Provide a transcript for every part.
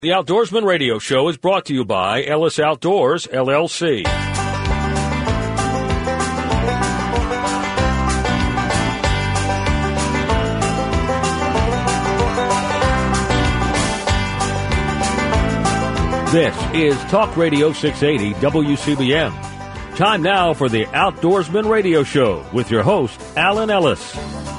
The Outdoorsman Radio Show is brought to you by Ellis Outdoors, LLC. This is Talk Radio 680 WCBM. Time now for the Outdoorsman Radio Show with your host, Alan Ellis.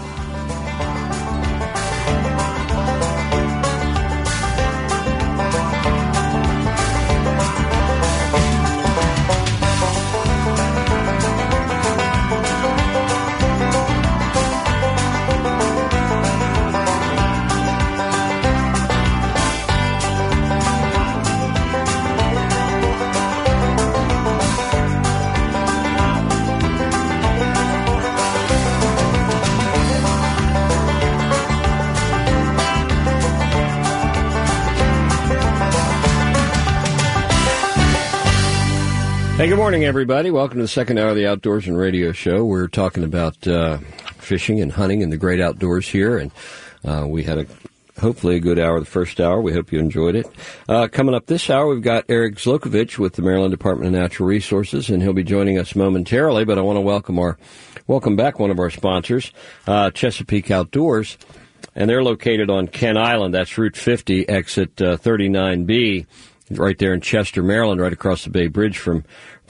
Hey, good morning, everybody. Welcome to the second hour of the Outdoorsman Radio Show. We're talking about fishing and hunting in the great outdoors here, and we had hopefully a good hour the first hour. We hope you enjoyed it. Coming up this hour, we've got Eric Zlokovich with the Maryland Department of Natural Resources, and he'll be joining us momentarily, but I want to welcome back one of our sponsors, Chesapeake Outdoors, and they're located on Kent Island. That's Route 50, exit 39B. Right there in Chester, Maryland, right across the Bay Bridge from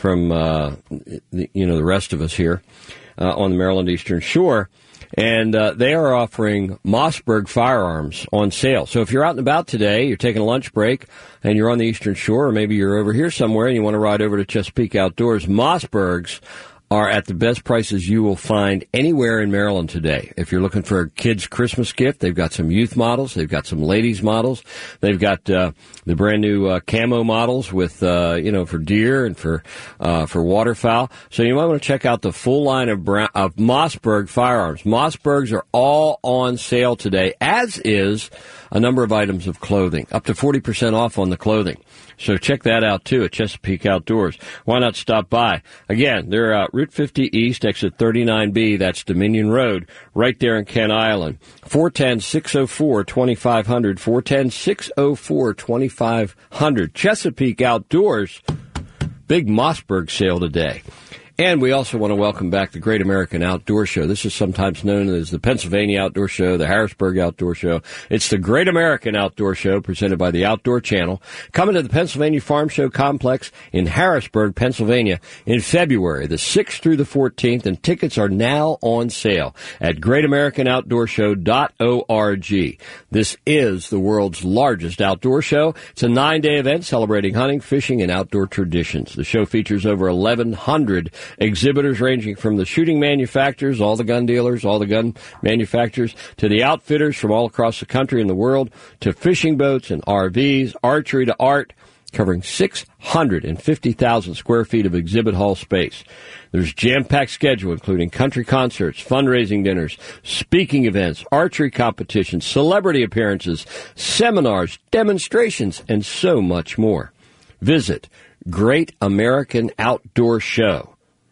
the rest of us here on the Maryland Eastern Shore. And they are offering Mossberg firearms on sale. So if you're out and about today, you're taking a lunch break, and you're on the Eastern Shore, or maybe you're over here somewhere and you want to ride over to Chesapeake Outdoors, Mossbergs are at the best prices you will find anywhere in Maryland today. If you're looking for a kid's Christmas gift, they've got some youth models. They've got some ladies models. They've got the brand new camo models with, for deer and for waterfowl. So you might want to check out the full line of Mossberg firearms. Mossbergs are all on sale today, as is a number of items of clothing, up to 40% off on the clothing. So check that out, too, at Chesapeake Outdoors. Why not stop by? Again, they're Route 50 East, exit 39B. That's Dominion Road, right there in Kent Island. 410-604-2500, 410-604-2500. Chesapeake Outdoors, big Mossberg sale today. And we also want to welcome back the Great American Outdoor Show. This is sometimes known as the Pennsylvania Outdoor Show, the Harrisburg Outdoor Show. It's the Great American Outdoor Show presented by the Outdoor Channel, coming to the Pennsylvania Farm Show Complex in Harrisburg, Pennsylvania in February, the 6th through the 14th, and tickets are now on sale at greatamericanoutdoorshow.org. This is the world's largest outdoor show. It's a 9-day event celebrating hunting, fishing, and outdoor traditions. The show features over 1,100 exhibitors ranging from the shooting manufacturers, all the gun dealers, all the gun manufacturers, to the outfitters from all across the country and the world, to fishing boats and RVs, archery to art, covering 650,000 square feet of exhibit hall space. There's jam-packed schedule, including country concerts, fundraising dinners, speaking events, archery competitions, celebrity appearances, seminars, demonstrations, and so much more. Visit Great American Outdoor Show.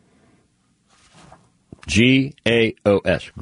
GAOS,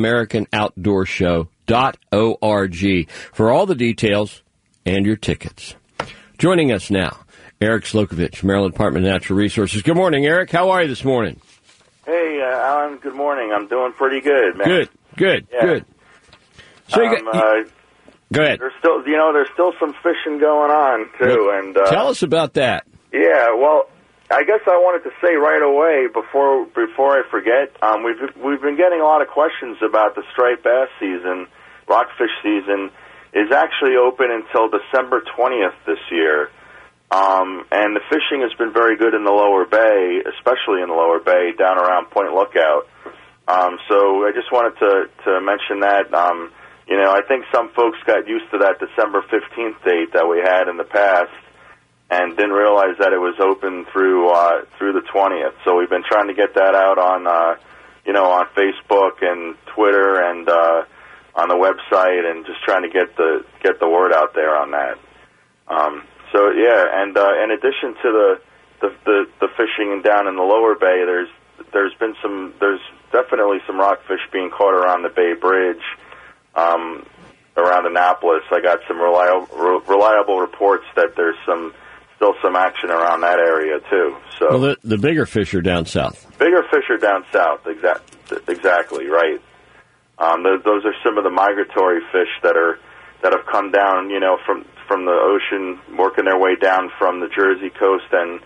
greatamericanoutdoorshow.org for all the details and your tickets. Joining us now, Eric Zlokovich, Maryland Department of Natural Resources. Good morning, Eric. How are you this morning? Hey, Alan. Good morning. I'm doing pretty good, man. Good. So go ahead. There's still some fishing going on too, and tell us about that. Yeah, well, I guess I wanted to say right away before I forget, we've been getting a lot of questions about the striped bass season. Rockfish season is actually open until December 20th this year, and the fishing has been very good in the Lower Bay, especially in the Lower Bay down around Point Lookout. So I just wanted to mention that. I think some folks got used to that December 15th date that we had in the past, and didn't realize that it was open through the 20th. So we've been trying to get that out on on Facebook and Twitter and on the website, and just trying to get the word out there on that. So yeah, and in addition to the fishing down in the Lower Bay, there's definitely some rockfish being caught around the Bay Bridge. around Annapolis. I got some reliable reports that there's still some action around that area too. So well, the bigger fish are down south. Bigger fish are down south. Exactly right. Those are some of the migratory fish that have come down, from the ocean, working their way down from the Jersey coast and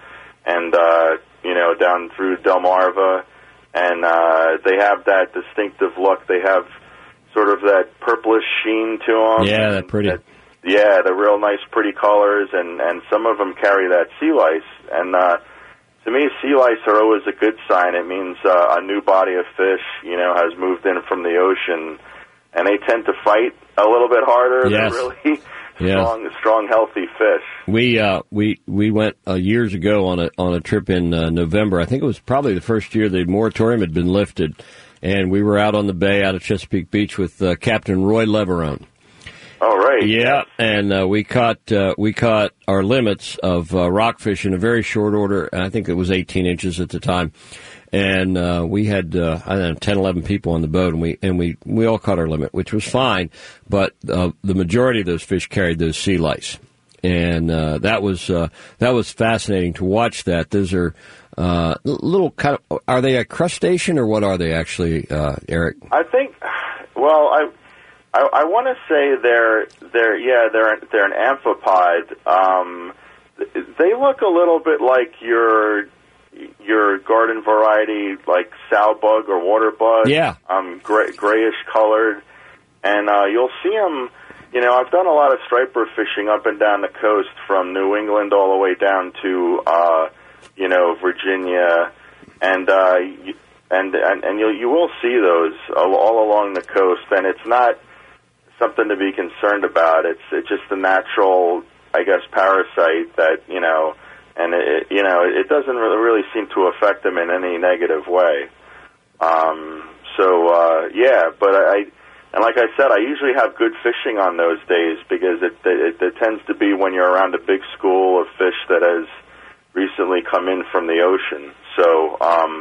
down through Delmarva, and they have that distinctive look. They have sort of that purplish sheen to them. Yeah, they're pretty. They're real nice, pretty colors, and some of them carry that sea lice. And to me, sea lice are always a good sign. It means a new body of fish, has moved in from the ocean, and they tend to fight a little bit harder than really strong, healthy fish. We went years ago on a trip in November. I think it was probably the first year the moratorium had been lifted, and we were out on the bay out of Chesapeake Beach with Captain Roy Leverone. Oh, right. Yeah, and we caught our limits of rockfish in a very short order. I think it was 18 inches at the time, and we had 10, 11 people on the boat, and we all caught our limit, which was fine. But the majority of those fish carried those sea lice, and that was fascinating to watch. That those are little kind of, are they a crustacean or what are they actually, Eric? I think. Well, I want to say they're an amphipod. They look a little bit like your garden variety, like sow bug or water bug. Yeah. Grayish colored, and you'll see them. I've done a lot of striper fishing up and down the coast from New England all the way down to Virginia, and you will see those all along the coast, and it's not something to be concerned about. It's just a natural, I guess, parasite that, and it doesn't really seem to affect them in any negative way. But and like I said, I usually have good fishing on those days because it tends to be when you're around a big school of fish that has recently come in from the ocean. So,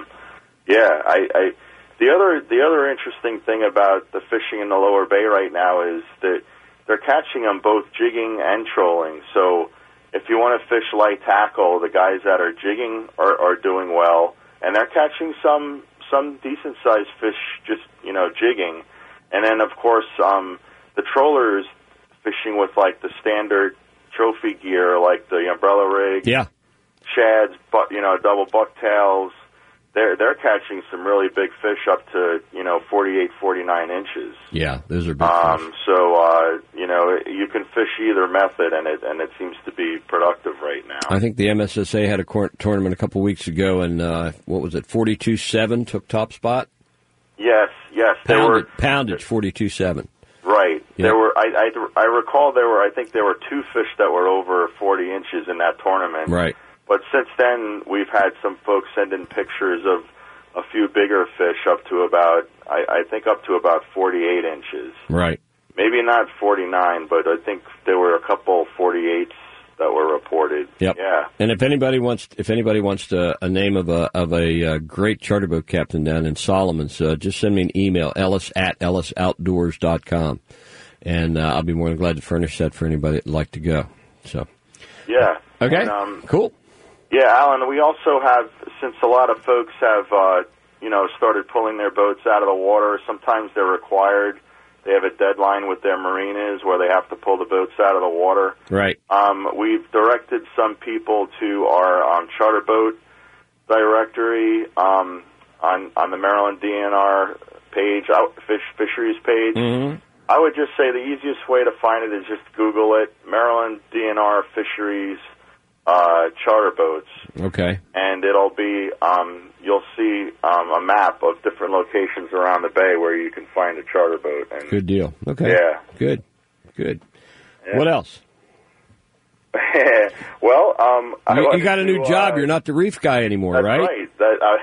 The other interesting thing about the fishing in the Lower Bay right now is that they're catching them both jigging and trolling. So if you want to fish light tackle, the guys that are jigging are doing well, and they're catching some decent-sized fish just, jigging. And then, of course, the trollers fishing with, like, the standard trophy gear, like the umbrella rig, shads, double bucktails. They're catching some really big fish up to 48, 49 inches. Yeah, those are big fish. So you can fish either method, and it seems to be productive right now. I think the MSSA had a tournament a couple weeks ago, and what was it? 42.7 took top spot. Yes. Poundage 42.7. Right. Yeah. There were. I recall there were. I think there were 2 fish that were over 40 inches in that tournament. Right. But since then, we've had some folks send in pictures of a few bigger fish up to about, I think up to about 48 inches. Right. Maybe not 49, but I think there were a couple 48s that were reported. Yep. Yeah. And if anybody wants a name of a great charter boat captain down in Solomons, just send me an email, ellis@ellisoutdoors.com, and I'll be more than glad to furnish that for anybody that'd like to go. So. Yeah. Okay. And, cool. Yeah, Alan, we also have, since a lot of folks have, started pulling their boats out of the water, sometimes they're required. They have a deadline with their marinas where they have to pull the boats out of the water. Right. We've directed some people to our charter boat directory on the Maryland DNR page, fisheries page. Mm-hmm. I would just say the easiest way to find it is just Google it, Maryland DNR fisheries charter boats. Okay. And it'll be, you'll see a map of different locations around the bay where you can find a charter boat. And, good deal. Okay. Yeah. Good. Yeah. What else? Well, you got a new job. You're not the reef guy anymore, that's right? Right.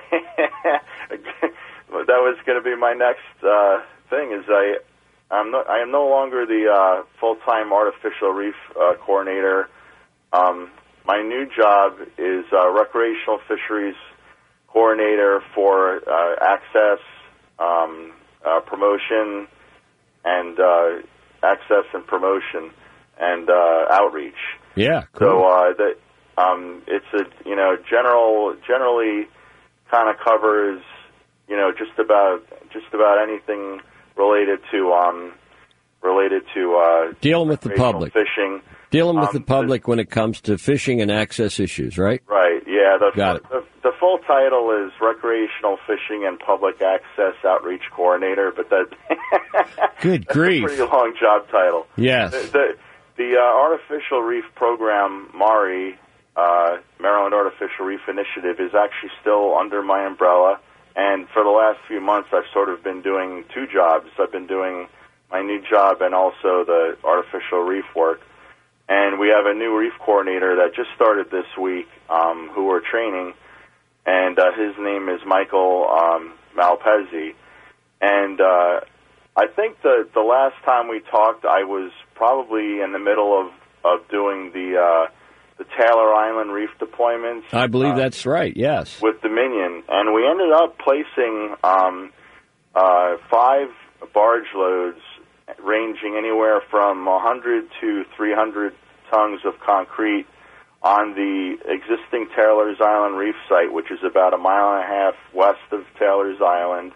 That was going to be my next thing. Is I am no longer the full-time artificial reef coordinator. My new job is recreational fisheries coordinator for access, promotion, and access and promotion and outreach. Yeah, cool. So it's a generally kind of covers just about anything related to dealing with the public, fishing, dealing with the public when it comes to fishing and access issues, right? Right. Yeah. Got it. The full title is Recreational Fishing and Public Access Outreach Coordinator, but that good grief, that's a pretty long job title. Yes. The Artificial Reef Program, MARI, Maryland Artificial Reef Initiative, is actually still under my umbrella. And for the last few months, I've sort of been doing two jobs. I've been doing my new job and also the artificial reef work. And we have a new reef coordinator that just started this week, who we're training. And his name is Michael Malpezzi. And I think the last time we talked, I was probably in the middle of doing the Taylor Island reef deployments. I believe that's right, yes. With Dominion. And we ended up placing 5 barge loads ranging anywhere from 100 to 300 tons of concrete on the existing Taylor's Island reef site, which is about a mile and a half west of Taylor's Island.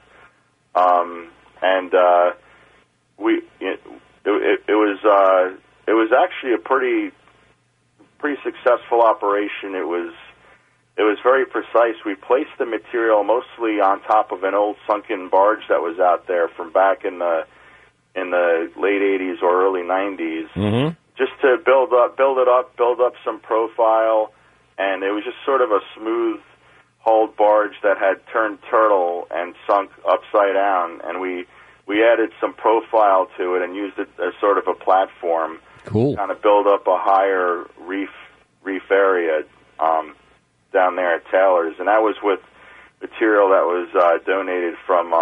It was actually a pretty successful operation. It was very precise. We placed the material mostly on top of an old sunken barge that was out there from back in the late 80s or early 90s, just to build up some profile, and it was just sort of a smooth hulled barge that had turned turtle and sunk upside down, and we added some profile to it and used it as sort of a platform. Cool. Kind of build up a higher reef area down there at Taylor's, and that was with material that was donated from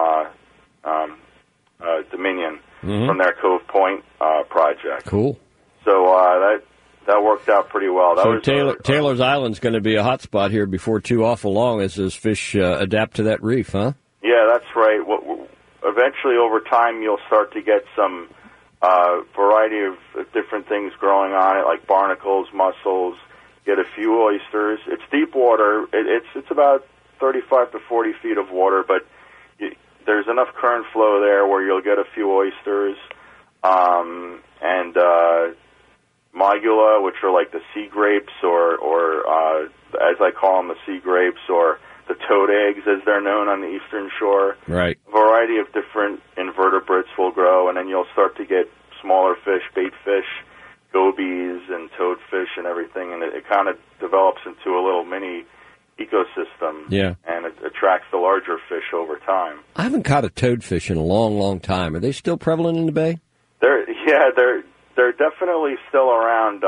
Dominion from their Cove Point project. Cool. So that worked out pretty well. Taylor's Island's going to be a hot spot here before too awful long as those fish adapt to that reef, huh? Yeah, that's right. Eventually, over time, you'll start to get some variety of different things growing on it, like barnacles, mussels, get a few oysters. It's deep water. It's about 35 to 40 feet of water, but there's enough current flow there where you'll get a few oysters, and mogula, which are like the sea grapes, or as I call them, the sea grapes, or the toad eggs, as they're known on the eastern shore. Right. A variety of different invertebrates will grow, and then you'll start to get smaller fish, bait fish, gobies, and toadfish, and everything, and it kind of develops into a little mini ecosystem. Yeah. And it attracts the larger fish over time. I haven't caught a toadfish in a long, long time. Are they still prevalent in the bay? They're definitely still around.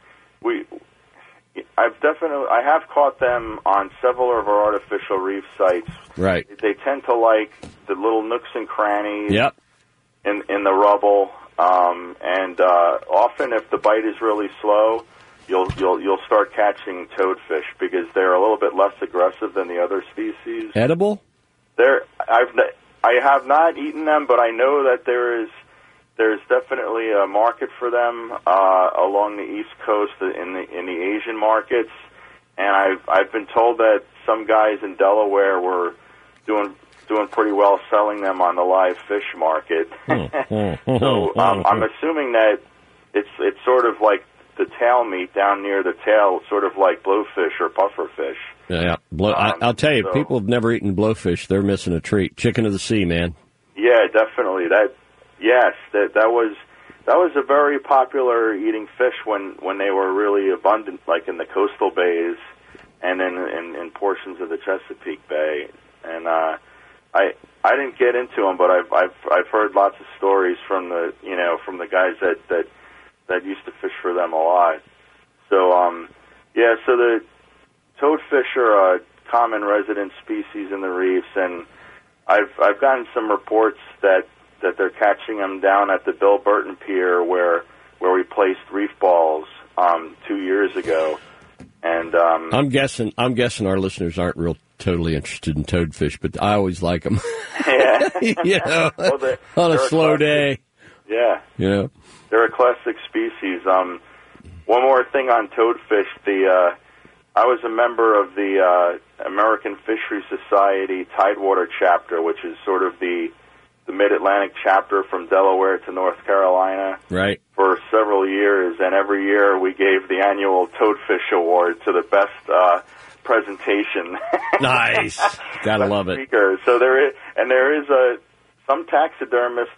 I have caught them on several of our artificial reef sites. Right. They tend to like the little nooks and crannies. Yep. In the rubble, and often if the bite is really slow, you'll start catching toadfish because they're a little bit less aggressive than the other species. Edible? I have not eaten them, but I know that there's definitely a market for them along the East Coast in the Asian markets, and I've been told that some guys in Delaware were doing pretty well selling them on the live fish market. So I'm assuming that it's sort of like the tail meat down near the tail, sort of like blowfish or pufferfish. Yeah. I'll tell you, people have never eaten blowfish. They're missing a treat. Chicken of the sea, man. Yeah, definitely. That was a very popular eating fish when they were really abundant, like in the coastal bays and in portions of the Chesapeake Bay. And I didn't get into them, but I've heard lots of stories from the guys that used to fish for them a lot. So so the toadfish are a common resident species in the reefs, and I've gotten some reports that they're catching them down at the Bill Burton Pier where we placed reef balls 2 years ago. And I'm guessing our listeners aren't totally interested in toadfish, but I always like them. Yeah. On a slow day. Yeah. You know? They're a classic species. One more thing on toadfish. I was a member of the American Fishery Society Tidewater chapter, which is sort of the Mid-Atlantic chapter from Delaware to North Carolina. Right. For several years, and every year we gave the annual Toadfish Award to the best presentation. Nice. Gotta love it. Speaker. So there is some taxidermist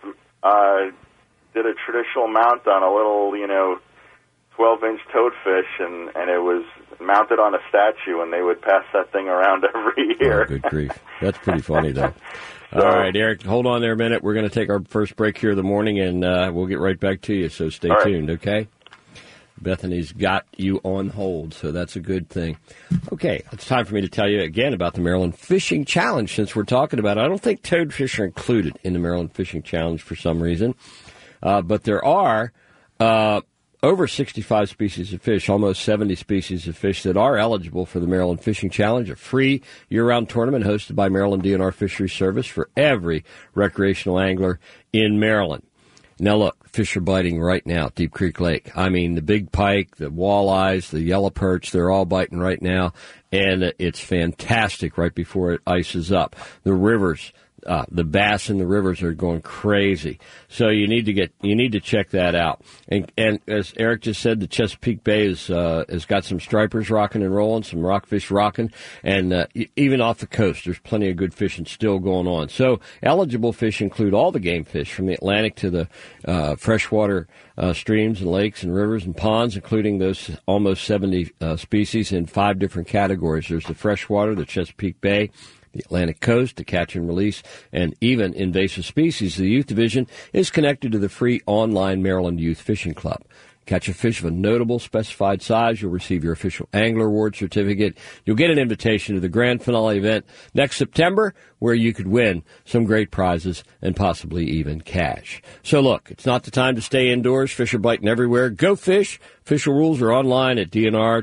did a traditional mount on a little, 12-inch toadfish, and it was mounted on a statue, and they would pass that thing around every year. Oh, good grief. That's pretty funny, though. All right, Eric, hold on there a minute. We're going to take our first break here of the morning, and we'll get right back to you, so stay tuned, okay? Bethany's got you on hold, so that's a good thing. Okay, it's time for me to tell you again about the Maryland Fishing Challenge, since we're talking about it. I don't think toadfish are included in the Maryland Fishing Challenge for some reason, but there are over 65 species of fish, almost 70 species of fish that are eligible for the Maryland Fishing Challenge, a free year-round tournament hosted by Maryland DNR Fisheries Service for every recreational angler in Maryland. Now, look, fish are biting right now at Deep Creek Lake. I mean, the big pike, the walleyes, the yellow perch, they're all biting right now, and it's fantastic right before it ices up. The rivers, the bass in the rivers are going crazy. So you need to check that out. And as Eric just said, the Chesapeake Bay has got some stripers rocking and rolling, some rockfish rocking, and even off the coast, there's plenty of good fishing still going on. So eligible fish include all the game fish from the Atlantic to the freshwater streams and lakes and rivers and ponds, including those almost 70 species in 5 different categories. There's the freshwater, the Chesapeake Bay, the Atlantic coast, the catch and release, and even invasive species. The Youth Division is connected to the free online Maryland Youth Fishing Club. Catch a fish of a notable specified size, you'll receive your official Angler Award certificate. You'll get an invitation to the grand finale event next September, where you could win some great prizes and possibly even cash. So look, it's not the time to stay indoors. Fish are biting everywhere. Go fish. Official rules are online at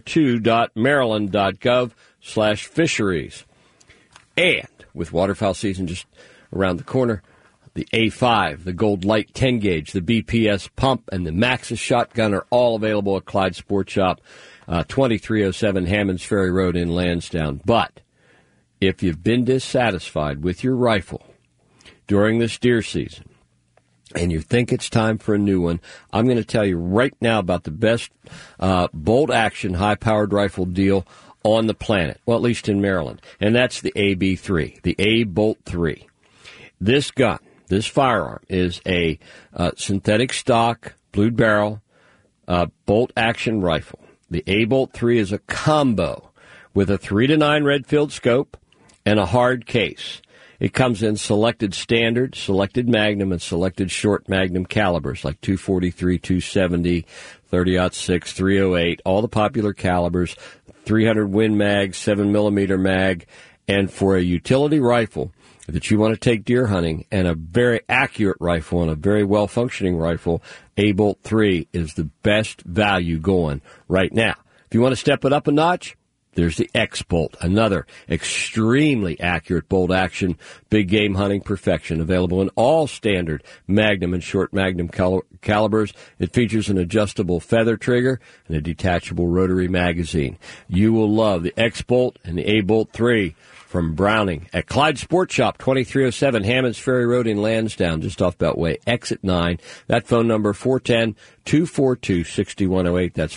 dnr2.maryland.gov/fisheries. And with waterfowl season just around the corner, the A5, the Gold Light 10 gauge, the BPS pump, and the Maxus shotgun are all available at Clyde Sports Shop, 2307 Hammonds Ferry Road in Lansdowne. But if you've been dissatisfied with your rifle during this deer season and you think it's time for a new one, I'm going to tell you right now about the best bolt action high-powered rifle deal on the planet, well, at least in Maryland, and that's the AB3, the A-Bolt 3. This gun, this firearm, is a synthetic stock, blued barrel, bolt-action rifle. The A-Bolt 3 is a combo with a 3-9 Redfield scope and a hard case. It comes in selected standard, selected magnum, and selected short magnum calibers like 243, 270, 30-06, 308, all the popular calibers, 300 Win Mag, 7mm mag, and for a utility rifle that you want to take deer hunting and a very accurate rifle and a very well-functioning rifle, A-Bolt 3 is the best value going right now. If you want to step it up a notch, there's the X-Bolt, another extremely accurate bolt action, big game hunting perfection, available in all standard magnum and short magnum calibers. It features an adjustable feather trigger and a detachable rotary magazine. You will love the X-Bolt and the A-Bolt 3 from Browning at Clyde Sports Shop, 2307 Hammonds Ferry Road in Lansdowne, just off Beltway, exit 9. That phone number, 410-242-6108. That's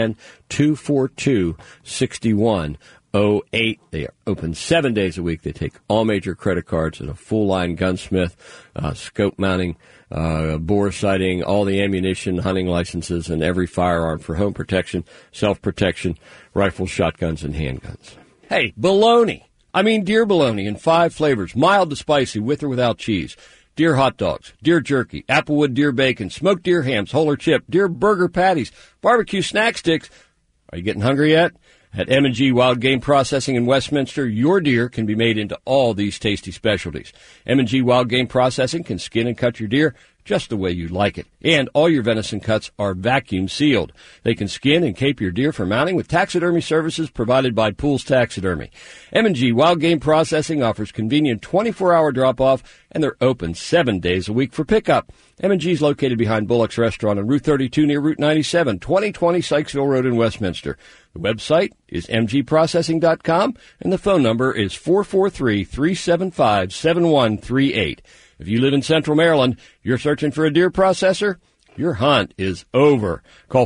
410-242-6108. They are open 7 days a week. They take all major credit cards and a full-line gunsmith, scope mounting, bore sighting, all the ammunition, hunting licenses, and every firearm for home protection, self-protection, rifles, shotguns, and handguns. Hey, bologna. I mean deer bologna in 5 flavors, mild to spicy, with or without cheese. Deer hot dogs, deer jerky, applewood deer bacon, smoked deer hams, whole or chip, deer burger patties, barbecue snack sticks. Are you getting hungry yet? At M&G Wild Game Processing in Westminster, your deer can be made into all these tasty specialties. M&G Wild Game Processing can skin and cut your deer just the way you like it. And all your venison cuts are vacuum sealed. They can skin and cape your deer for mounting with taxidermy services provided by Pools Taxidermy. M&G Wild Game Processing offers convenient 24-hour drop-off, and they're open 7 days a week for pickup. M&G is located behind Bullock's Restaurant on Route 32 near Route 97, 2020 Sykesville Road in Westminster. The website is mgprocessing.com, and the phone number is 443-375-7138. If you live in Central Maryland, you're searching for a deer processor, your hunt is over. Call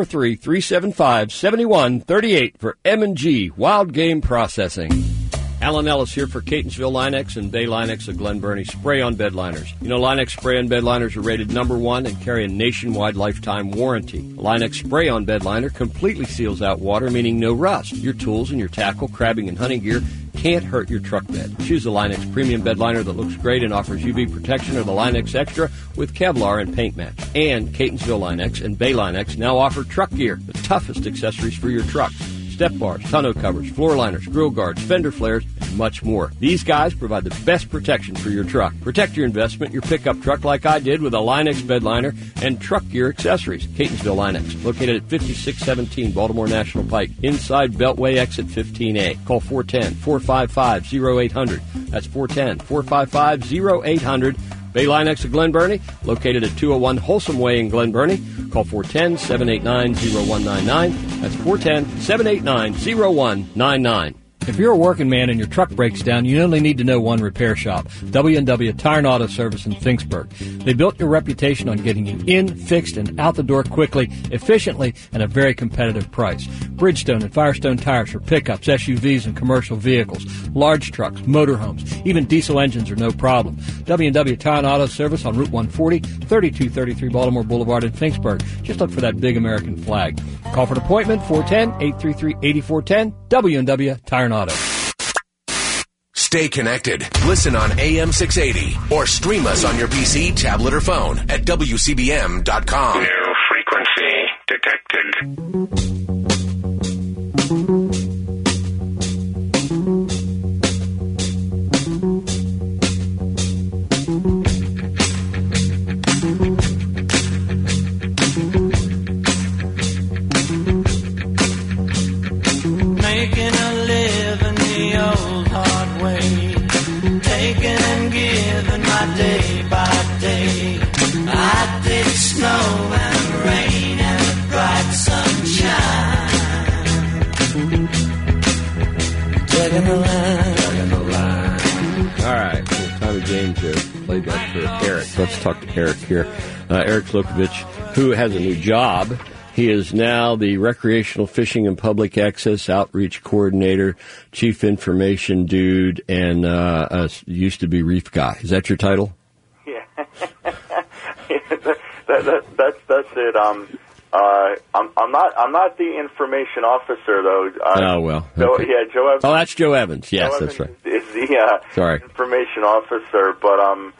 443-375-7138 for M&G Wild Game Processing. Alan Ellis here for Catonsville Linex and Bay Linex of Glen Burnie spray-on bed liners. You know, Linex spray-on bed liners are rated #1 and carry a nationwide lifetime warranty. A Linex spray-on bed liner completely seals out water, meaning no rust. Your tools and your tackle, crabbing, and hunting gear can't hurt your truck bed. Choose the Linex premium bed liner that looks great and offers UV protection, or the Linex Extra with Kevlar and paint match. And Catonsville Linex and Bay Linex now offer truck gear, the toughest accessories for your truck. Step bars, tonneau covers, floor liners, grill guards, fender flares, and much more. These guys provide the best protection for your truck. Protect your investment, your pickup truck, like I did with a Linex bed liner and truck gear accessories. Catonsville Linex, located at 5617 Baltimore National Pike, inside Beltway exit 15A. Call 410-455-0800. That's 410-455-0800. Bay Linex of Glen Burnie, located at 201 Wholesome Way in Glen Burnie. Call 410-789-0199. That's 410-789-0199. If you're a working man and your truck breaks down, you only need to know one repair shop, W&W Tire and Auto Service in Finksburg. They built your reputation on getting you in, fixed, and out the door quickly, efficiently, and at a very competitive price. Bridgestone and Firestone tires for pickups, SUVs, and commercial vehicles, large trucks, motorhomes, even diesel engines are no problem. W&W Tire and Auto Service on Route 140, 3233 Baltimore Boulevard in Finksburg. Just look for that big American flag. Call for an appointment, 410-833-8410, W&W Tire and Auto. Stay connected. Listen on AM 680 or stream us on your PC, tablet, or phone at WCBM.com. New frequency detected. Day by day, I did snow and rain and bright sunshine. Tugging the line. All right, Tommy James here, played that for Eric. Let's talk to Eric here. Eric Slokovich, who has a new job. He is now the Recreational Fishing and Public Access Outreach Coordinator, Chief Information Dude, and used to be Reef Guy. Is that your title? Yeah, that's it. I'm not the information officer though. Oh well. Okay. Joe Evans. Oh, that's Joe Evans. Yes, Joe that's Evans right. Is the information officer, but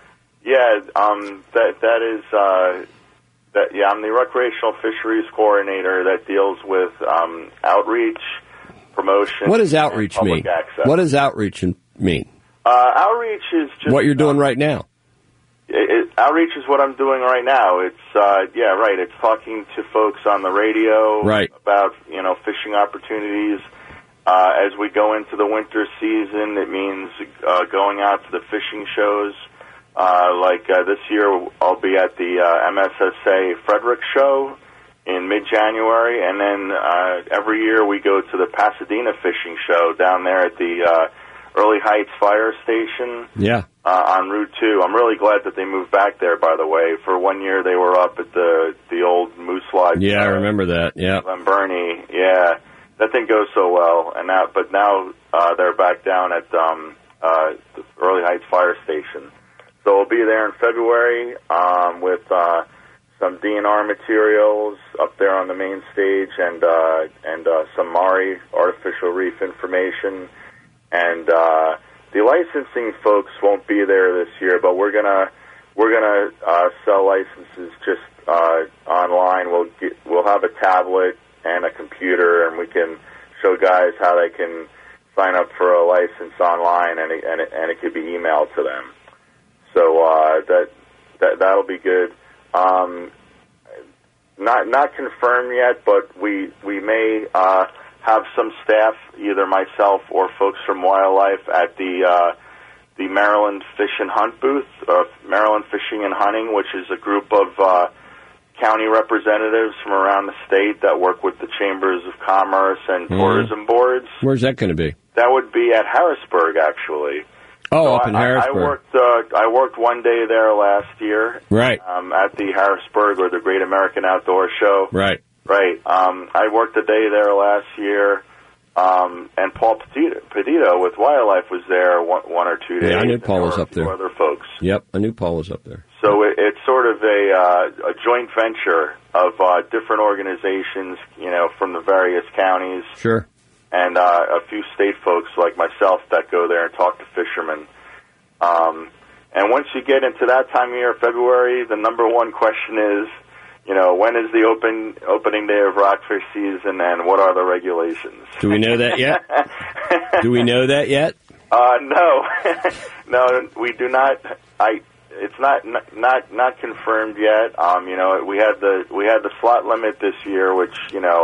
I'm the recreational fisheries coordinator that deals with outreach, promotion. What does outreach mean? Access. What does outreach mean? Outreach is just what you're doing right now. Outreach is what I'm doing right now. It's It's talking to folks on the radio about fishing opportunities. As we go into the winter season, it means going out to the fishing shows. This year, I'll be at the MSSA Frederick Show in mid-January, and then every year we go to the Pasadena Fishing Show down there at the Early Heights Fire Station on Route 2. I'm really glad that they moved back there, by the way. For 1 year, they were up at the old Moose Lodge. Yeah, I remember that, yeah. Glen Burnie, yeah. That didn't go so well, but now they're back down at the Early Heights Fire Station. So we'll be there in February with some DNR materials up there on the main stage, and some Maury artificial reef information. And the licensing folks won't be there this year, but we're gonna sell licenses just online. We'll have a tablet and a computer, and we can show guys how they can sign up for a license online, and it could be emailed to them. So that'll be good. Not confirmed yet, but we may have some staff, either myself or folks from Wildlife, at the Maryland Fish and Hunt booth, Maryland Fishing and Hunting, which is a group of county representatives from around the state that work with the Chambers of Commerce and tourism boards. Where's that going to be? That would be at Harrisburg, actually. Oh, so up in Harrisburg. I worked one day there last year. Right. At the Harrisburg, or the Great American Outdoor Show. Right. Right. I worked a day there last year, and Paul Petito with Wildlife was there one or 2 days. Yeah, I knew Paul was up there. Other folks. Yep, I knew Paul was up there. So it's sort of a joint venture of different organizations, from the various counties. Sure. And a few state folks like myself that go there and talk to fishermen. And once you get into that time of year, February, the number one question is, when is the opening day of rockfish season, and what are the regulations? Do we know that yet? Do we know that yet? No, no, we do not. It's not confirmed yet. We had the slot limit this year, which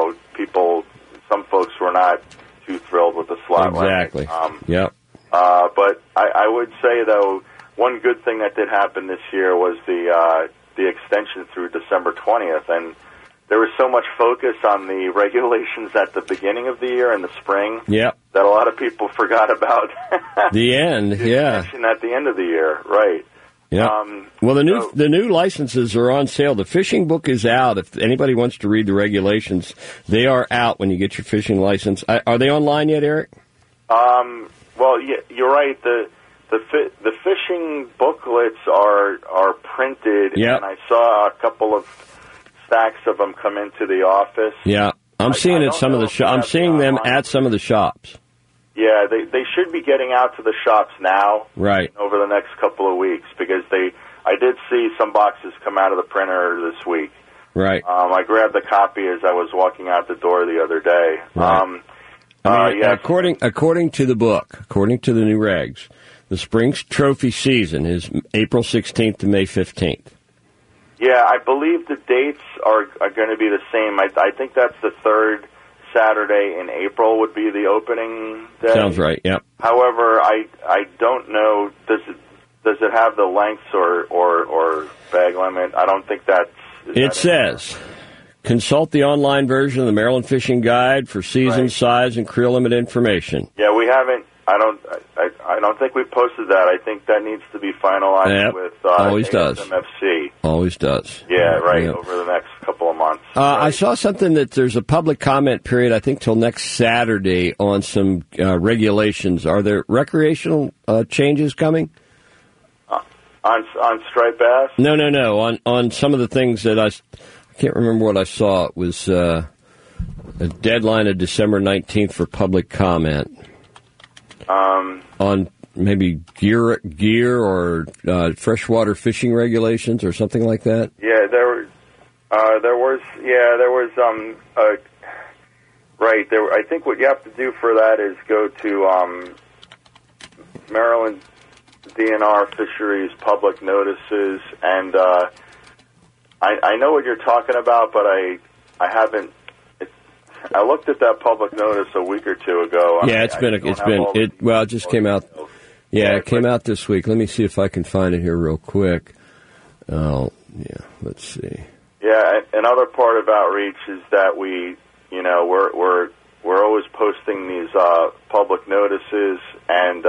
some folks were not too thrilled with the slot limit. Exactly. Yep. But I would say, though, one good thing that did happen this year was the extension through December 20th, and there was so much focus on the regulations at the beginning of the year in the spring that a lot of people forgot about the end. The extension at the end of the year, right? Yeah. Well, the new licenses are on sale. The fishing book is out. If anybody wants to read the regulations, they are out when you get your fishing license. Are they online yet, Eric? Well, yeah, you're right. The fishing booklets are printed, and I saw a couple of stacks of them come into the office. Yeah, I'm seeing at some of the I'm seeing them at some of the shops. Yeah, they should be getting out to the shops now, right? Over the next couple of weeks, because I did see some boxes come out of the printer this week. Right. I grabbed a copy as I was walking out the door the other day. Right. According to the book, according to the new regs, the spring trophy season is April 16th to May 15th. Yeah, I believe the dates are going to be the same. I think that's the third Saturday in April would be the opening day. Sounds right, yep. However, I don't know, does it have the lengths or bag limit? I don't think that's... It says, consult the online version of the Maryland Fishing Guide for season, size, and creel limit information. Yeah, we haven't... I don't think we posted that. I think that needs to be finalized with ASMFC. Always does. Yeah, right, over the next couple of months. I saw something that there's a public comment period, I think, till next Saturday on some regulations. Are there recreational changes coming? On striped bass? No. On some of the things that I can't remember what I saw. It was a deadline of December 19th for public comment. On maybe gear or freshwater fishing regulations or something like that. Yeah, there was right there. I think what you have to do for that is go to Maryland DNR Fisheries Public Notices, and I know what you're talking about, but I haven't. I looked at that public notice a week or two ago. Yeah, it just came out. Yeah, it came out this week. Let me see if I can find it here real quick. Oh, yeah, let's see. Yeah, another part of outreach is that we're always posting these public notices, and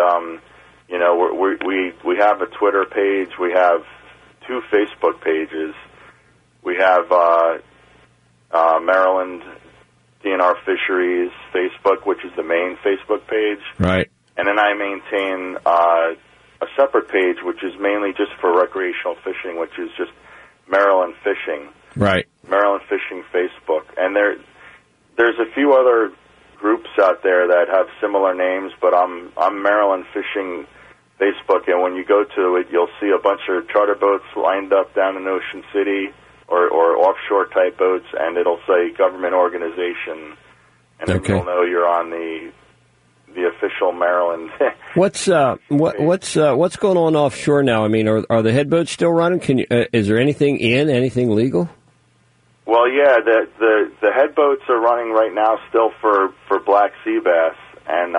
we have a Twitter page, we have 2 Facebook pages, we have Maryland DNR Fisheries Facebook, which is the main Facebook page. Right. And then I maintain a separate page, which is mainly just for recreational fishing, which is just Maryland Fishing. Right. Maryland Fishing Facebook. And there's a few other groups out there that have similar names, but I'm Maryland Fishing Facebook, and when you go to it, you'll see a bunch of charter boats lined up down in Ocean City, or offshore type boats, and it'll say government organization, and then you'll know you're on the artificial Maryland. What's going on offshore now? I mean, are the headboats still running? Is there anything legal? Well, yeah, the headboats are running right now still for black sea bass, and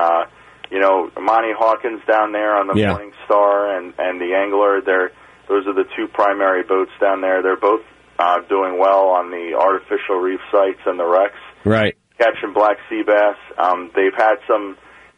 Monty Hawkins down there on the Morning Star and the Angler. Those are the two primary boats down there. They're both doing well on the artificial reef sites and the wrecks. Right. Catching black sea bass. They've had some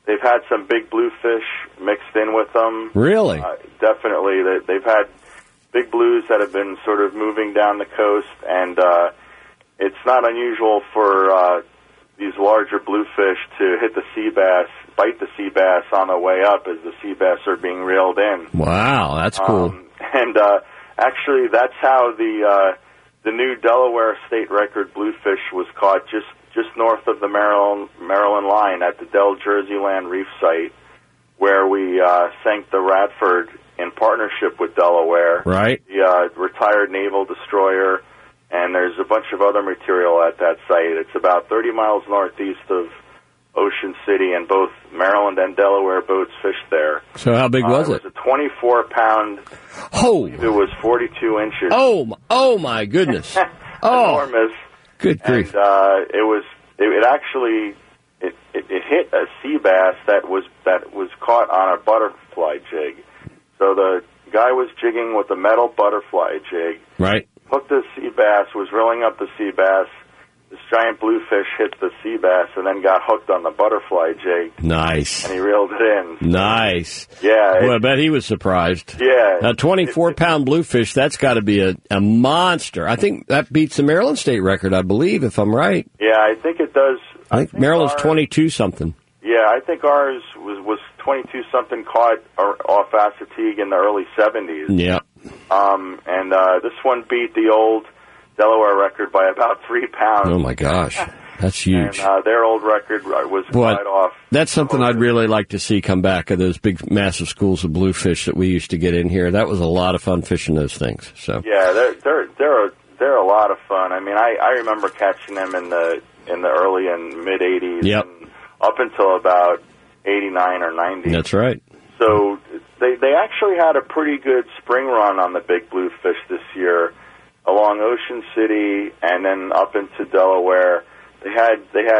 big bluefish mixed in with them. Really? Definitely. They've had big blues that have been sort of moving down the coast, and it's not unusual for these larger bluefish to hit the sea bass, bite the sea bass on the way up as the sea bass are being reeled in. Wow, that's cool. And actually, that's how the new Delaware state record bluefish was caught just north of the Maryland line at the Del Jerseyland Reef site, where we sank the Radford in partnership with Delaware. Right. The retired naval destroyer, and there's a bunch of other material at that site. It's about 30 miles northeast of Ocean City, and both Maryland and Delaware boats fished there. So how big was it? It was a 24-pound. Oh. It was 42 inches. Oh my goodness. Enormous. Good grief. And it actually hit a sea bass that was caught on a butterfly jig. So the guy was jigging with a metal butterfly jig. Right. Hooked the sea bass, was reeling up the sea bass. This giant bluefish hit the sea bass and then got hooked on the butterfly jig. Nice. And he reeled it in. Nice. Yeah. Well, I bet he was surprised. Yeah. A 24-pound bluefish, that's got to be a monster. I think that beats the Maryland state record, I believe, if I'm right. Yeah, I think it does. I think Maryland's 22-something. Yeah, I think ours was 22-something caught off Assateague in the early 70s. Yeah. And this one beat the old Delaware record by about 3 pounds. Oh, my gosh. That's huge. And their old record was right off. That's something I'd really like to see come back, of those big, massive schools of bluefish that we used to get in here. That was a lot of fun fishing those things. So yeah, they're a lot of fun. I mean, I remember catching them in the early and mid 80s. Yep. And up until about 89 or 90. That's right. So they actually had a pretty good spring run on the big bluefish this year, along Ocean City and then up into Delaware. They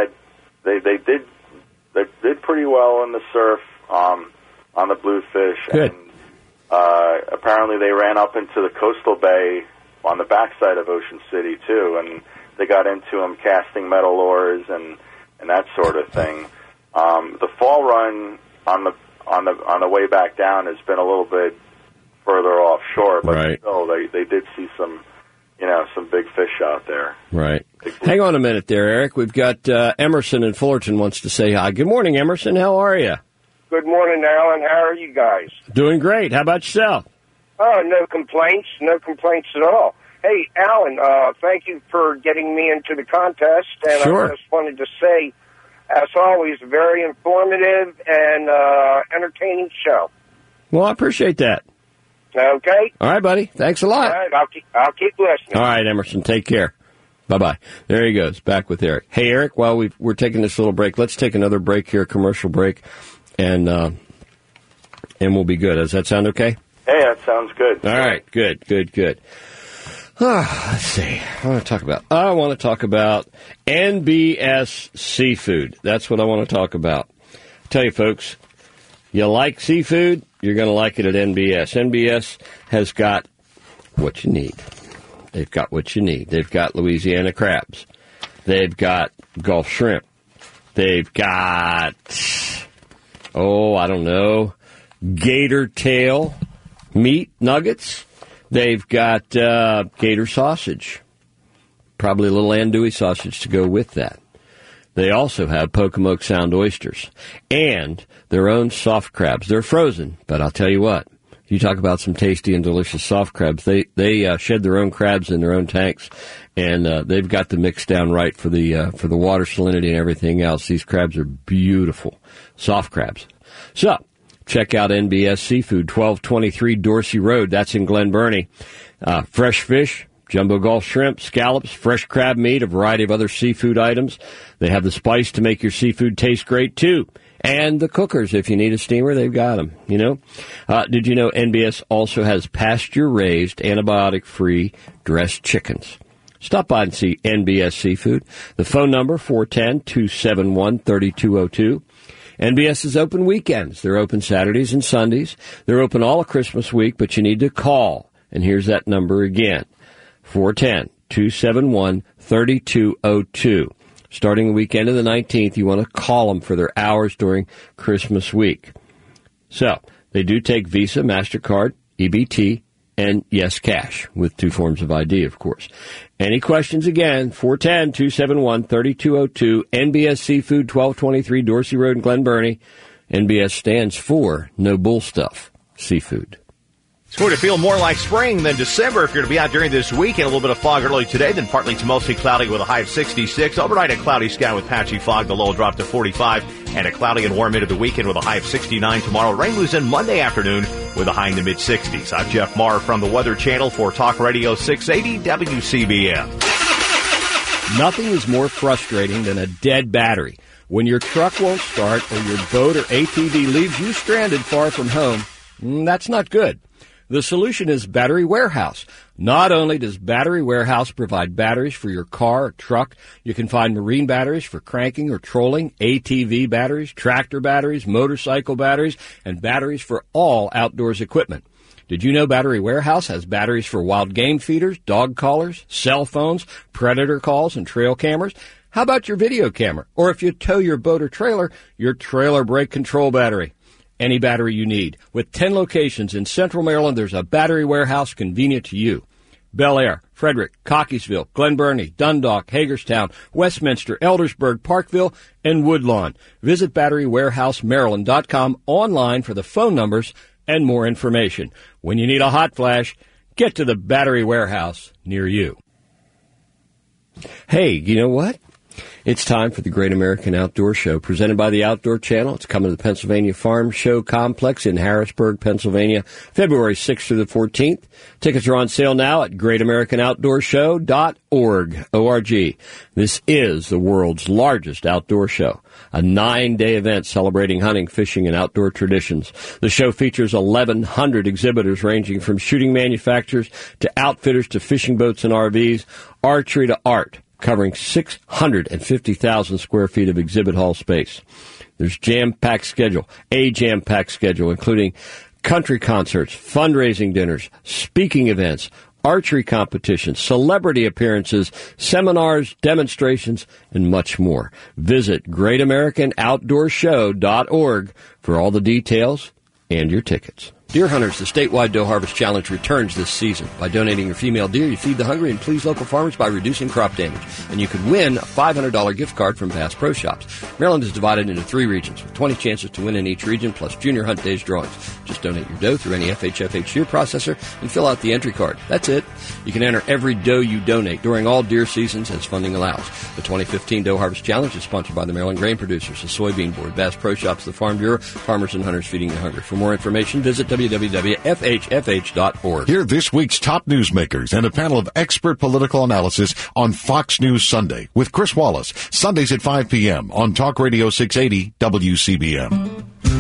did pretty well in the surf on the bluefish. Good. And apparently they ran up into the coastal bay on the backside of Ocean City too, and they got into them casting metal oars and that sort of thing. The fall run on the way back down has been a little bit further offshore, but right. Still they did see some big fish out there. Right. Hang on a minute there, Eric. We've got Emerson in Fullerton wants to say hi. Good morning, Emerson. How are you? Good morning, Alan. How are you guys? Doing great. How about yourself? Oh, no complaints. No complaints at all. Hey, Alan, thank you for getting me into the contest. And sure. I just wanted to say, as always, very informative and entertaining show. Well, I appreciate that. Okay. All right, buddy. Thanks a lot. All right, I'll keep listening. All right, Emerson. Take care. Bye-bye. There he goes. Back with Eric. Hey, Eric, while we're taking this little break, let's take another break here, commercial break, and we'll be good. Does that sound okay? Hey, that sounds good. All right. Good. Let's see. I want to talk about NBS Seafood. That's what I want to talk about. I tell you, folks, you like seafood, you're going to like it at NBS. NBS has got what you need. They've got what you need. They've got Louisiana crabs. They've got Gulf shrimp. They've got, gator tail meat nuggets. They've got gator sausage. Probably a little andouille sausage to go with that. They also have Pocomoke Sound oysters and their own soft crabs. They're frozen, but I'll tell you what. You talk about some tasty and delicious soft crabs. They shed their own crabs in their own tanks, and they've got the mix down right for the water salinity and everything else. These crabs are beautiful, soft crabs. So check out NBS Seafood, 1223 Dorsey Road. That's in Glen Burnie. Fresh fish, Jumbo Gulf shrimp, scallops, fresh crab meat, a variety of other seafood items. They have the spice to make your seafood taste great, too. And the cookers, if you need a steamer, they've got them, you know. Did you know NBS also has pasture-raised, antibiotic-free dressed chickens? Stop by and see NBS Seafood. The phone number, 410-271-3202. NBS is open weekends. They're open Saturdays and Sundays. They're open all of Christmas week, but you need to call. And here's that number again, 410-271-3202. Starting the weekend of the 19th, you want to call them for their hours during Christmas week. So, they do take Visa, MasterCard, EBT, and yes, cash, with 2 forms of ID, of course. Any questions again, 410-271-3202, NBS Seafood, 1223 Dorsey Road in Glen Burnie. NBS stands for No Bull Stuff Seafood. It's going to feel more like spring than December if you're going to be out during this week. And a little bit of fog early today, then partly to mostly cloudy with a high of 66. Overnight, a cloudy sky with patchy fog. The low will drop to 45. And a cloudy and warm into the weekend with a high of 69 tomorrow. Rain moves in Monday afternoon with a high in the mid-60s. I'm Jeff Maher from the Weather Channel for Talk Radio 680 WCBM. Nothing is more frustrating than a dead battery. When your truck won't start or your boat or ATV leaves you stranded far from home, that's not good. The solution is Battery Warehouse. Not only does Battery Warehouse provide batteries for your car or truck, you can find marine batteries for cranking or trolling, ATV batteries, tractor batteries, motorcycle batteries, and batteries for all outdoors equipment. Did you know Battery Warehouse has batteries for wild game feeders, dog collars, cell phones, predator calls, and trail cameras? How about your video camera? Or if you tow your boat or trailer, your trailer brake control battery. Any battery you need. With 10 locations in Central Maryland, there's a Battery Warehouse convenient to you. Bel Air, Frederick, Cockeysville, Glen Burnie, Dundalk, Hagerstown, Westminster, Eldersburg, Parkville, and Woodlawn. Visit BatteryWarehouseMaryland.com online for the phone numbers and more information. When you need a hot flash, get to the Battery Warehouse near you. Hey, you know what? It's time for the Great American Outdoor Show, presented by the Outdoor Channel. It's coming to the Pennsylvania Farm Show Complex in Harrisburg, Pennsylvania, February 6th through the 14th. Tickets are on sale now at greatamericanoutdoorshow.org. O-R-G. This is the world's largest outdoor show, a 9-day event celebrating hunting, fishing, and outdoor traditions. The show features 1,100 exhibitors ranging from shooting manufacturers to outfitters to fishing boats and RVs, archery to art, covering 650,000 square feet of exhibit hall space. There's a jam-packed schedule, including country concerts, fundraising dinners, speaking events, archery competitions, celebrity appearances, seminars, demonstrations, and much more. Visit greatamericanoutdoorshow.org for all the details and your tickets. Deer Hunters, the statewide doe harvest challenge returns this season. By donating your female deer, you feed the hungry and please local farmers by reducing crop damage. And you could win a $500 gift card from Bass Pro Shops. Maryland is divided into 3 regions with 20 chances to win in each region, plus Junior Hunt Days drawings. Just donate your doe through any FHFH deer processor and fill out the entry card. That's it. You can enter every doe you donate during all deer seasons as funding allows. The 2015 Doe Harvest Challenge is sponsored by the Maryland Grain Producers, the Soybean Board, Bass Pro Shops, the Farm Bureau, Farmers and Hunters Feeding the Hungry. For more information, visit www.fhfh.org. Hear this week's top newsmakers and a panel of expert political analysis on Fox News Sunday with Chris Wallace, Sundays at 5 p.m. on Talk Radio 680 WCBM.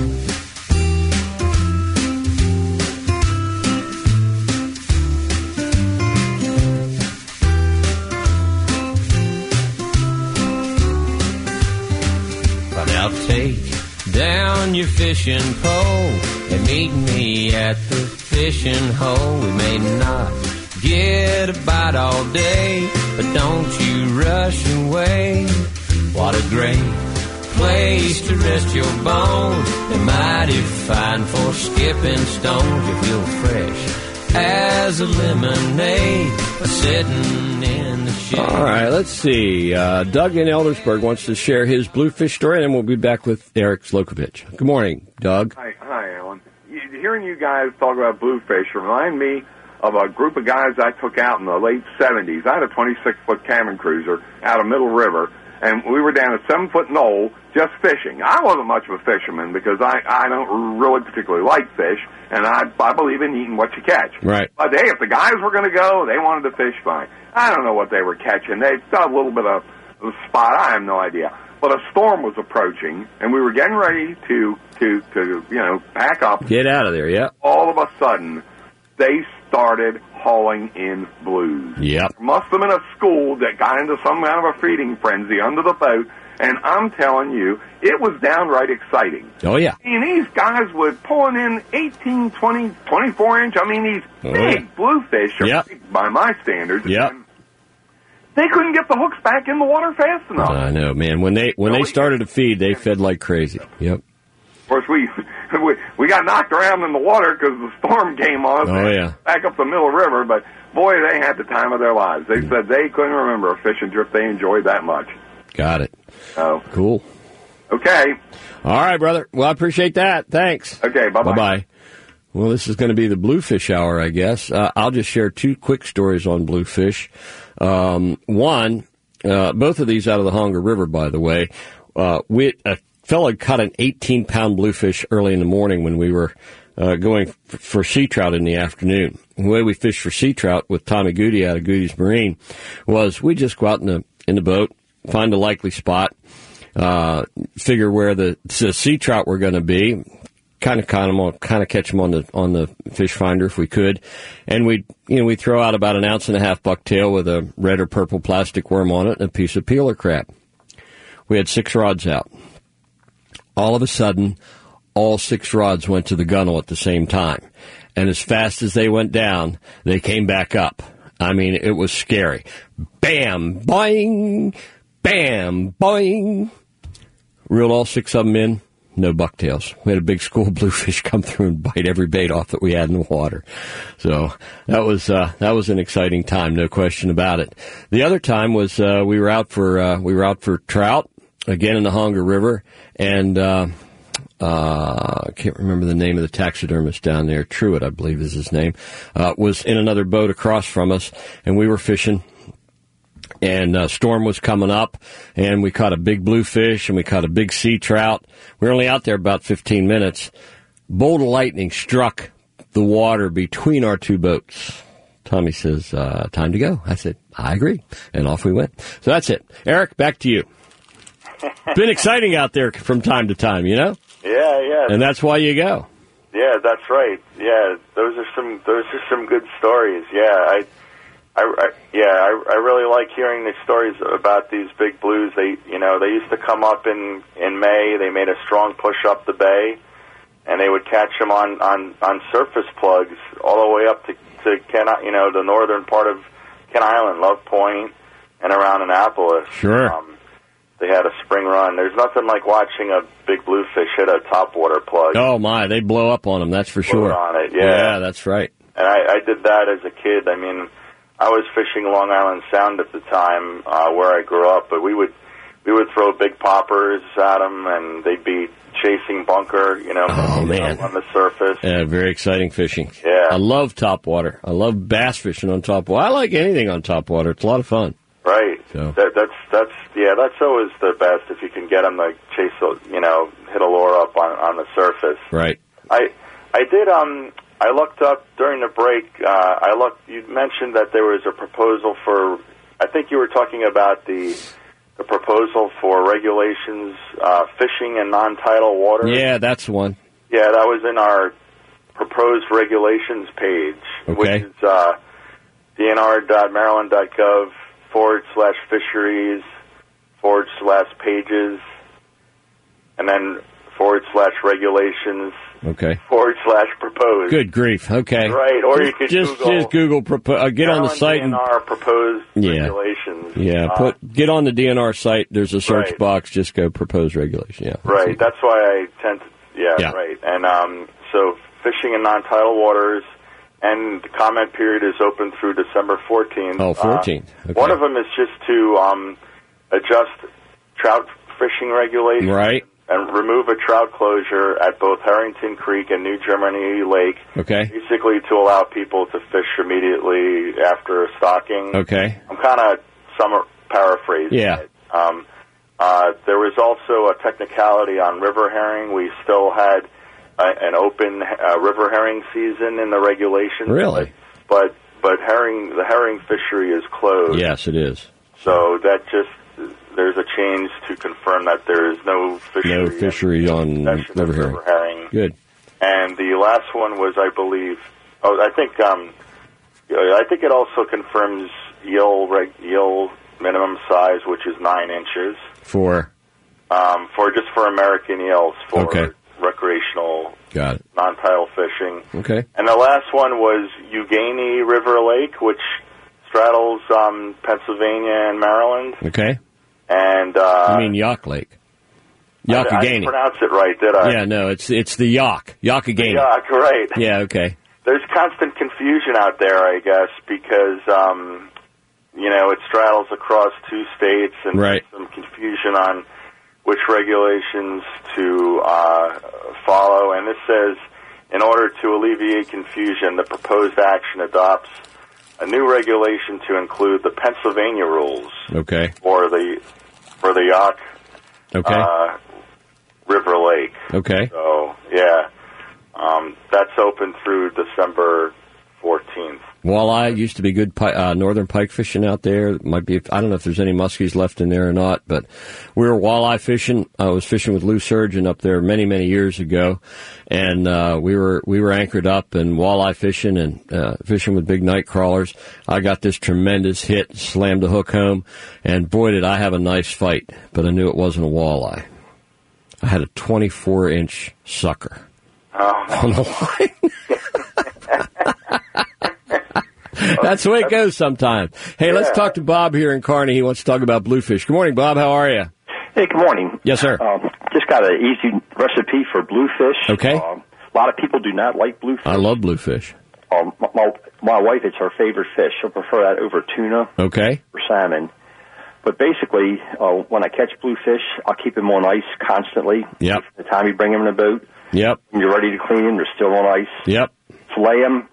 Now take down your fishing pole and meet me at the fishing hole. We may not get a bite all day, but don't you rush away. What a great place to rest your bones, and mighty fine for skipping stones. You feel fresh as a lemonade sitting in the shade. All right, let's see. Doug in Eldersburg wants to share his bluefish story, and then we'll be back with Eric Slokovich. Good morning, Doug. Hi, Alan. Hearing you guys talk about bluefish remind me of a group of guys I took out in the late 70s. I had a 26-foot Cammon cruiser out of Middle River, and we were down a 7-foot knoll just fishing. I wasn't much of a fisherman because I don't really particularly like fish, and I believe in eating what you catch. Right. But hey, if the guys were going to go, they wanted to fish fine. I don't know what they were catching. They got a little bit of a spot. I have no idea. But a storm was approaching, and we were getting ready to pack up. Get out of there, yeah. All of a sudden, they started hauling in blues. Yep. There must have been a school that got into some kind of a feeding frenzy under the boat, and I'm telling you, it was downright exciting. Oh, yeah. I mean, these guys were pulling in 18, 20, 24-inch. I mean, these big bluefish are big by my standards. Yep. They couldn't get the hooks back in the water fast enough. I know, man. When they started to feed, they fed like crazy. Yep. Of course, we got knocked around in the water because the storm came on us. Oh, yeah. Back up the Middle River, but boy, they had the time of their lives. They said they couldn't remember a fishing trip they enjoyed that much. Got it. Oh, cool. Okay. All right, brother. Well, I appreciate that. Thanks. Okay, bye-bye. Bye-bye. Well, this is going to be the Bluefish Hour, I guess. I'll just share 2 quick stories on bluefish. One, both of these out of the Hunger River, by the way. A fellow caught an 18-pound bluefish early in the morning when we were going for sea trout in the afternoon. The way we fished for sea trout with Tommy Goody out of Goody's Marine was we just go out in the boat, find a likely spot, figure where the sea trout were going to be, kind of catch them on the fish finder if we could, and we throw out about 1.5 ounce bucktail with a red or purple plastic worm on it and a piece of peeler crab. We had 6 rods out. All of a sudden, all 6 rods went to the gunnel at the same time, and as fast as they went down, they came back up. I mean, it was scary. Bam, boing, bam, boing. Reeled all 6 of them in. No bucktails. We had a big school of bluefish come through and bite every bait off that we had in the water. So that was an exciting time, no question about it. The other time was we were out for trout again in the Hunger River, and I can't remember the name of the taxidermist down there. Truitt, I believe, is his name. Was in another boat across from us, and we were fishing. And storm was coming up, and we caught a big bluefish, and we caught a big sea trout. We were only out there about 15 minutes. Bolt of lightning struck the water between our 2 boats. Tommy says, time to go. I said, I agree. And off we went. So that's it. Eric, back to you. Been exciting out there from time to time, you know? Yeah. And that's why you go. Yeah, that's right. Yeah, those are some good stories. Yeah, I really like hearing the stories about these big blues. They used to come up in May. They made a strong push up the bay, and they would catch them on surface plugs all the way up to the northern part of Ken Island, Love Point, and around Annapolis. Sure. They had a spring run. There's nothing like watching a big bluefish hit a topwater plug. Oh my, they blow up on them. That's for sure. On it, yeah. Yeah, that's right. And I did that as a kid. I mean, I was fishing Long Island Sound at the time where I grew up, but we would throw big poppers at them, and they'd be chasing bunker, on the surface. Yeah, very exciting fishing. Yeah. I love topwater. I love bass fishing on topwater. I like anything on topwater. It's a lot of fun. Right. So. That's always the best if you can get them to chase, hit a lure up on the surface. Right. I did. I looked up during the break. You mentioned that there was a proposal for. I think you were talking about the proposal for regulations fishing in non-tidal water. Yeah, that's the one. Yeah, that was in our proposed regulations page, okay. Which is dnr.maryland.gov/fisheries/pages, and then /regulations. Okay. /proposed. Good grief. Okay. Right, or you could just Google get on the site and DNR proposed regulations. Yeah, get on the DNR site. There's a search box. Just go proposed regulation. Yeah. Right. That's why I tend to. Yeah. Right. And so fishing in non-tidal waters, and the comment period is open through December 14th. Oh, 14th. Okay. One of them is just to adjust trout fishing regulations. Right. And remove a trout closure at both Harrington Creek and New Germany Lake. Okay. Basically to allow people to fish immediately after stocking. Okay. I'm kind of paraphrasing it. There was also a technicality on river herring. We still had an open river herring season in the regulations. Really? But the herring fishery is closed. Yes, it is. So that there's a change to confirm that there is no fishery. No fishery on river herring. Good. And the last one was, I believe, I think it also confirms eel minimum size, which is 9 inches. For American eels for recreational, got it, non-tidal fishing. Okay. And the last one was Eugenie River Lake, which straddles Pennsylvania and Maryland. Okay. And you mean Yauk Lake? Yaukagani. I didn't pronounce it right, did I? Yeah, no, it's the Yaukagani. Yauk, right. Yeah, okay. There's constant confusion out there, I guess, because it straddles across 2 states, and right. There's some confusion on which regulations to follow. And this says, in order to alleviate confusion, the proposed action adopts a new regulation to include the Pennsylvania rules. Okay. For the Yauk River Lake. Okay. So, yeah. That's open through December 14th. Walleye used to be good northern pike fishing out there. Might be, I don't know if there's any muskies left in there or not, but we were walleye fishing. I was fishing with Lou Surgeon up there many, many years ago, and we were anchored up and walleye fishing and fishing with big night crawlers. I got this tremendous hit, slammed the hook home, and boy did I have a nice fight, but I knew it wasn't a walleye. I had a 24-inch sucker on the line. That's the way it goes sometimes. Hey, let's talk to Bob here in Kearney. He wants to talk about bluefish. Good morning, Bob. How are you? Hey, good morning. Yes, sir. Just got an easy recipe for bluefish. Okay. A lot of people do not like bluefish. I love bluefish. My wife, it's her favorite fish. She'll prefer that over tuna. Okay. Or salmon. But basically, when I catch bluefish, I'll keep them on ice constantly. Yep. The time you bring them in a boat. Yep. When you're ready to clean them, they're still on ice. Yep. Fillet them.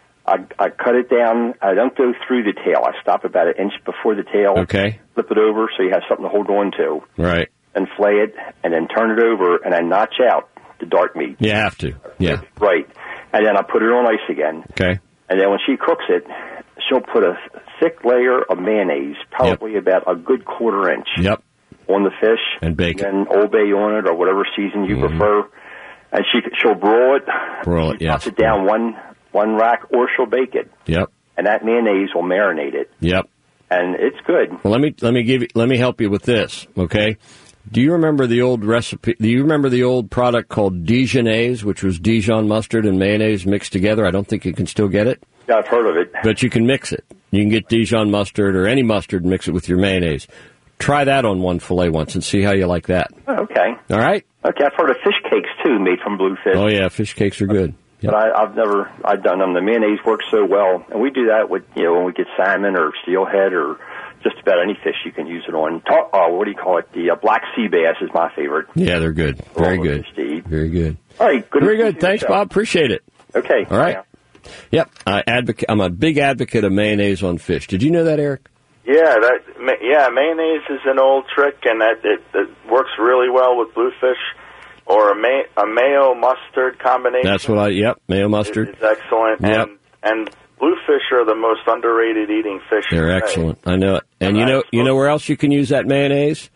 I cut it down. I don't go through the tail. I stop about an inch before the tail. Okay. Flip it over so you have something to hold on to. Right. And fillet it, and then turn it over, and I notch out the dark meat. You have to. Yeah. Right. And then I put it on ice again. Okay. And then when she cooks it, she'll put a thick layer of mayonnaise, probably about a good 1/4 inch. Yep. On the fish. And bake it. And Old Bay on it, or whatever season you prefer. And she'll broil it. Broil it, yes. Toss it down one rack, or she'll bake it. Yep. And that mayonnaise will marinate it. Yep. And it's good. Well, let me help you with this, okay? Do you remember the old recipe? Do you remember the old product called Dijonnaise, which was Dijon mustard and mayonnaise mixed together? I don't think you can still get it. Yeah, I've heard of it. But you can mix it. You can get Dijon mustard or any mustard and mix it with your mayonnaise. Try that on one fillet once and see how you like that. Oh, okay. All right? Okay, I've heard of fish cakes, too, made from bluefish. Oh, yeah, fish cakes are good. Yep. But I've done them. The mayonnaise works so well. And we do that with, when we get salmon or steelhead or just about any fish you can use it on. What do you call it? The black sea bass is my favorite. Yeah, they're good. Very good. Very good. All right. Good. Very good. Thanks, Bob. Appreciate it. Okay. All right. Yep. I'm a big advocate of mayonnaise on fish. Did you know that, Eric? Yeah, mayonnaise is an old trick, and it works really well with bluefish. Or a mayo mustard combination. That's what mayo mustard. It's excellent. Yep. And bluefish are the most underrated eating fish. They're excellent. I know it. And you know where else you can use that mayonnaise?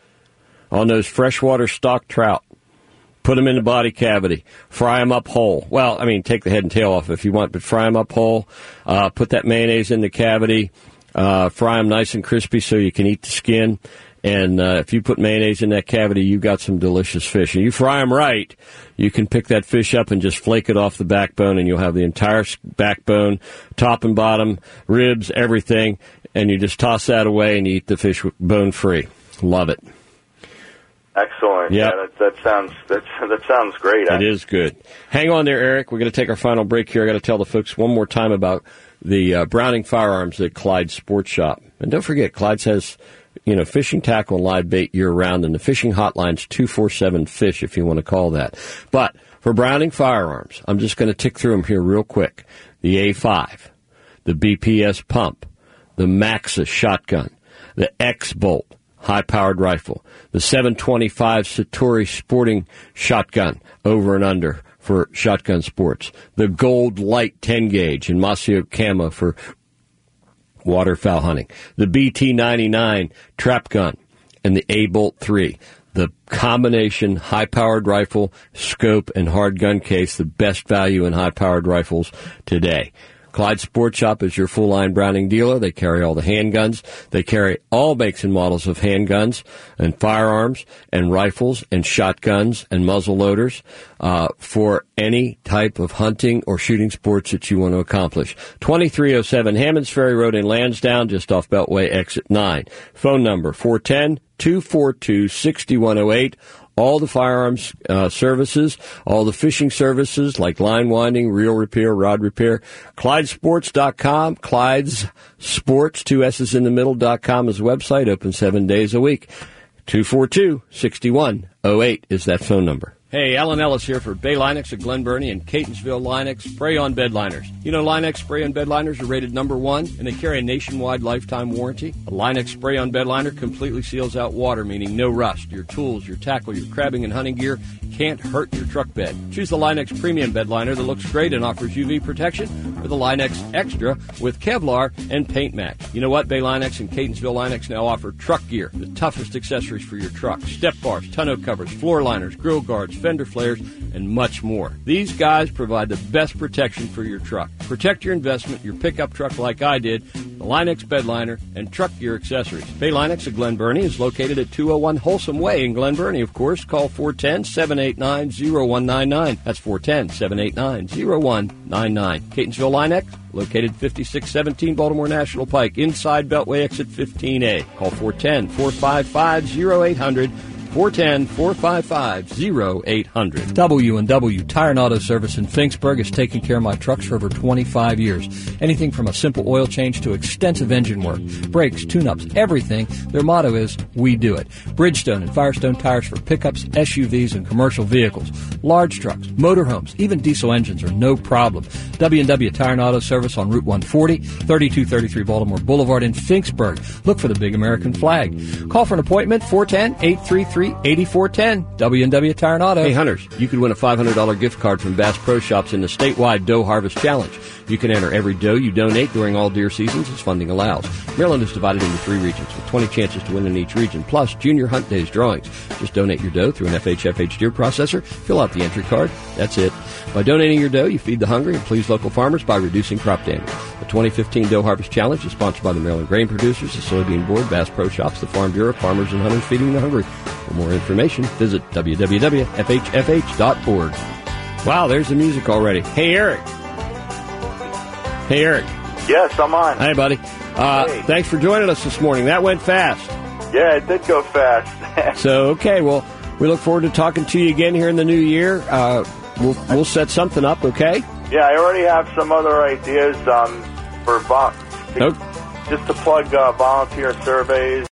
On those freshwater stock trout. Put them in the body cavity. Fry them up whole. Well, I mean, take the head and tail off if you want, but fry them up whole. Put that mayonnaise in the cavity. Fry them nice and crispy so you can eat the skin. And if you put mayonnaise in that cavity, you've got some delicious fish. And you fry them right, you can pick that fish up and just flake it off the backbone, and you'll have the entire backbone, top and bottom, ribs, everything. And you just toss that away and you eat the fish bone free. Love it. Excellent. Yep. Yeah, that sounds great. It is good. Hang on there, Eric. We're going to take our final break here. I got to tell the folks one more time about the Browning Firearms at Clyde Sports Shop. And don't forget, Clyde's has fishing tackle and live bait year-round, and the fishing hotline's 247-FISH if you want to call that. But for Browning Firearms, I'm just going to tick through them here real quick. The A5, the BPS pump, the Maxus shotgun, the X-Bolt, high-powered rifle. The 725 Satori Sporting Shotgun, over and under, for shotgun sports. The Gold Light 10-gauge in Masio Camo for waterfowl hunting. The BT-99 trap gun and the A-Bolt 3. The combination high-powered rifle, scope, and hard gun case, the best value in high-powered rifles today. Clyde Sports Shop is your full-line Browning dealer. They carry all the handguns. They carry all makes and models of handguns and firearms and rifles and shotguns and muzzle loaders for any type of hunting or shooting sports that you want to accomplish. 2307 Hammonds Ferry Road in Lansdowne, just off Beltway Exit 9. Phone number 410-242-6108. All the firearms services, all the fishing services like line winding, reel repair, rod repair. ClydeSports.com, Clyde's Sports, 2 S's in the middle.com is the website, open 7 days a week. 242-6108 is that phone number. Hey, Alan Ellis here for Bay Linux of Glen Burnie and Catonsville Linux spray-on bed liners. You know Linux spray-on bed liners are rated #1, and they carry a nationwide lifetime warranty. A Linux spray-on bed liner completely seals out water, meaning no rust. Your tools, your tackle, your crabbing and hunting gear can't hurt your truck bed. Choose the Linux Premium bed liner that looks great and offers UV protection, or the Linux Extra with Kevlar and paint match. You know what? Bay Linux and Catonsville Linux now offer truck gear, the toughest accessories for your truck. Step bars, tonneau covers, floor liners, grill guards, fender flares, and much more. These guys provide the best protection for your truck. Protect your investment, your pickup truck like I did, the Linux bed liner, and truck gear accessories. Bay Linux of Glen Burnie is located at 201 Wholesome Way in Glen Burnie, of course. Call 410-789-0199. That's 410-789-0199. Catonsville Linux, located 5617 Baltimore National Pike, inside Beltway Exit 15A. Call 410-455-0800. 410-455-0800. W&W Tire and Auto Service in Finksburg has taken care of my trucks for over 25 years. Anything from a simple oil change to extensive engine work, brakes, tune-ups, everything. Their motto is, we do it. Bridgestone and Firestone tires for pickups, SUVs, and commercial vehicles. Large trucks, motorhomes, even diesel engines are no problem. W&W Tire and Auto Service on Route 140, 3233 Baltimore Boulevard in Finksburg. Look for the big American flag. Call for an appointment, 410-833-8410. W&W Tire and Auto. Hey, hunters, you could win a $500 gift card from Bass Pro Shops in the statewide Doe Harvest Challenge. You can enter every doe you donate during all deer seasons as funding allows. Maryland is divided into 3 regions with 20 chances to win in each region, plus junior hunt days drawings. Just donate your doe through an FHFH deer processor, fill out the entry card, that's it. By donating your doe, you feed the hungry and please local farmers by reducing crop damage. The 2015 Doe Harvest Challenge is sponsored by the Maryland Grain Producers, the Soybean Board, Bass Pro Shops, the Farm Bureau, Farmers and Hunters Feeding the Hungry. For more information, visit www.fhfh.org. Wow, there's the music already. Hey, Eric. Hey, Eric. Yes, I'm on. Hey, buddy. Hey. Thanks for joining us this morning. That went fast. Yeah, it did go fast. So, okay, well, we look forward to talking to you again here in the new year. We'll set something up, okay? Yeah, I already have some other ideas for just to plug volunteer surveys.